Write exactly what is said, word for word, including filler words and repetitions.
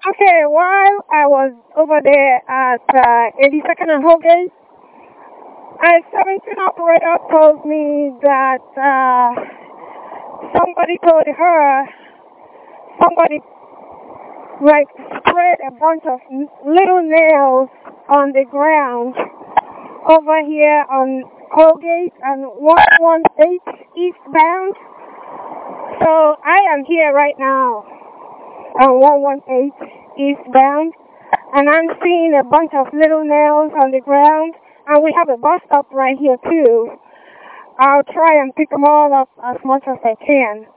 Okay, while I was over there at uh, eighty-second and Holgate, a seventeen operator told me that uh, somebody told her, somebody like spread a bunch of n- little nails on the ground over here on Holgate and one one eight eastbound. So I am here right now on one one eight eastbound, and I'm seeing a bunch of little nails on the ground, and we have a bus stop right here too. I'll try and pick them all up as much as I can.